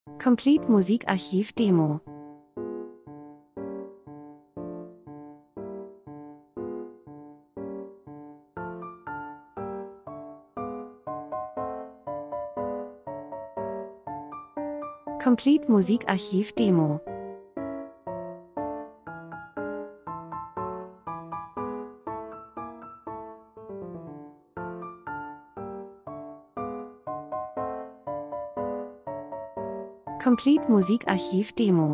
Complete Musikarchiv Demo. Complete Musikarchiv Demo. Complete Musikarchiv Demo.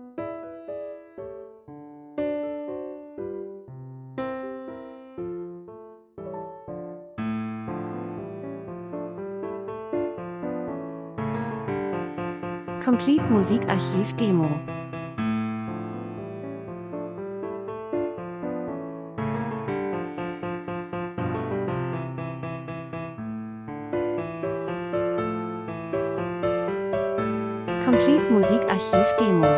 Complete Musikarchiv Demo. Complete Musikarchiv Demo.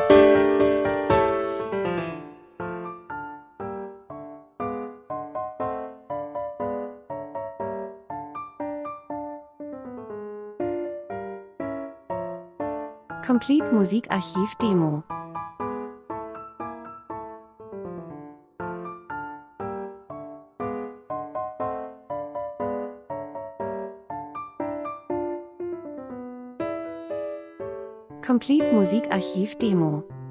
Complete Musikarchiv Demo. Complete Musikarchiv Demo.